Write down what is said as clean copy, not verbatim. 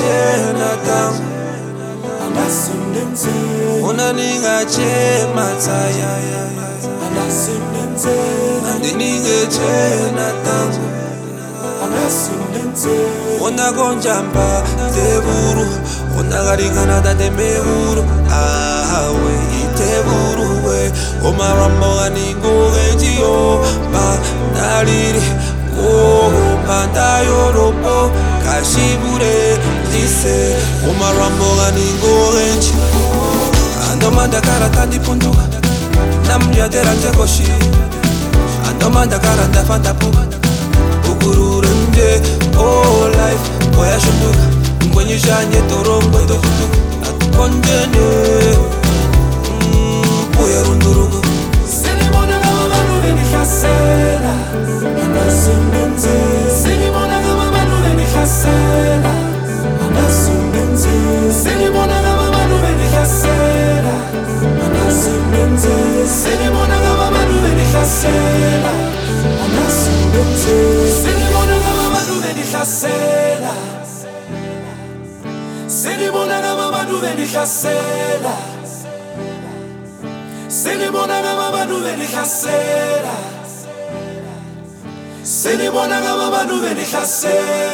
ningachena tang Una ningachema tsaya Ningachena tang Una gonjamba teburu Una garigana da de meuru we iteburu we Oma rambo aningo genjio Ba nariri Manda yoropo Kashibure Dise Oma rambo aningo genji Andomanda karata di punduka Namnya deranje koshi Andomanda karata fantapuka Ugururunje Oh life Oya shunduka Mwenye shanye torongo itokutuka Atukonjene Oya rundurugo Seni mona gama manu veni khasela Anasimbenze Seni mona gama manu veni khasela Anasimbenze Seni mona gama manu veni khasela Anasimbenze Seni mona gama manu veni khasela Anasimbenze Seni mona gama manu veni khasela Seni mona gama manu veni khasela Seni mona gama manu veni khasela Seni mona gama manu veni khasela